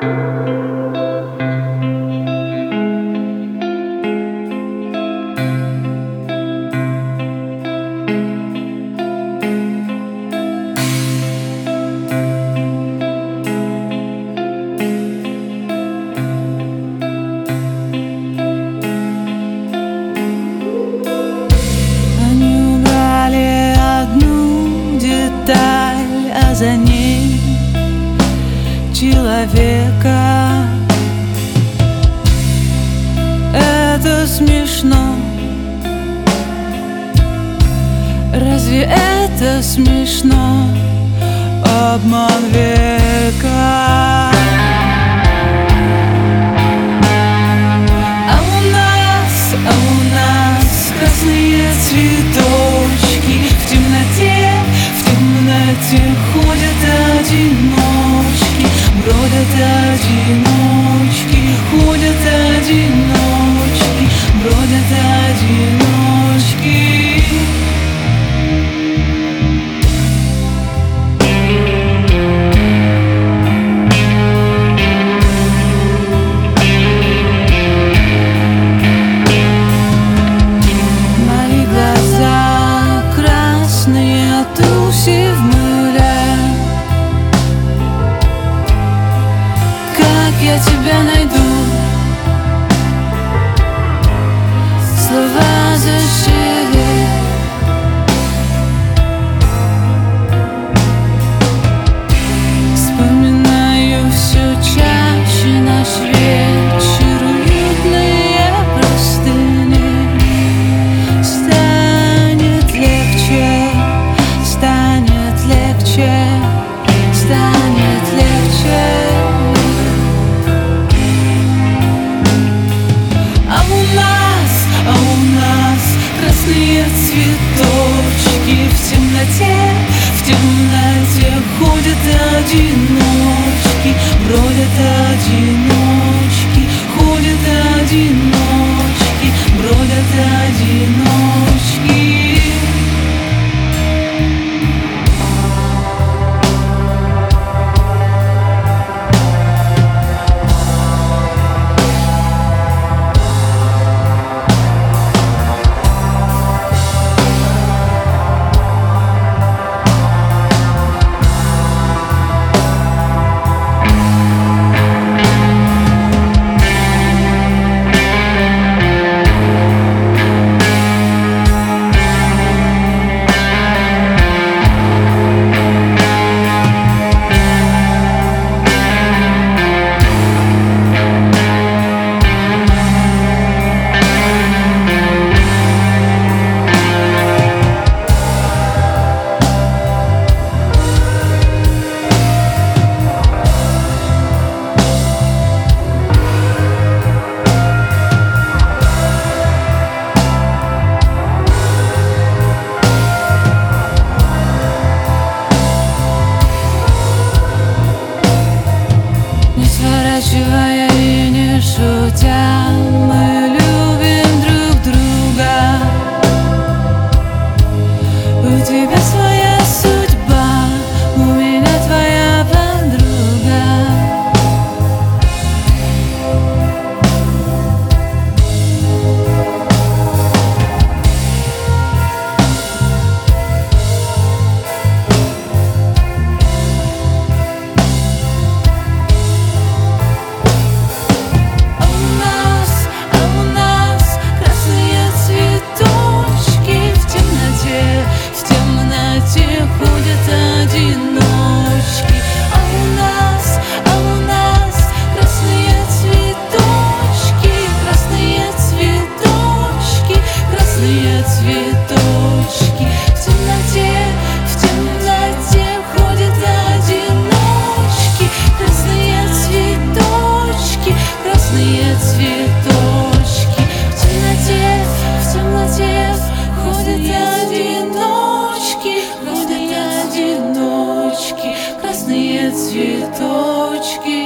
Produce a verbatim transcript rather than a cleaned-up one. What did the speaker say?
А за ней человека. Это смешно. Разве это смешно? Обман века. А у нас, а у нас красные цветочки. В темноте, в темноте ходят одиночки, бродят одиночки, ходят одиночки, бродят одиночки. Мои глаза красные от туси в мыле. Как я тебя найду? Слова зашили. Вспоминаю все чаще наш вечер, уютные простыни. Станет легче, станет легче, станет легче. А у нас, а у нас красные цветочки. В темноте, в темноте ходят одиночки, бродят одиночки, ходят одиночки, бродят одиночки. Не сворачивая и не шутя, мы любим друг друга. У тебя своя судьба, у меня твоя подруга. Цветочки в темноте, в темноте ходят одиночки. Красные цветочки, красные цветочки. В темноте, в темноте ходят одиночки, ходят одиночки. Красные цветочки.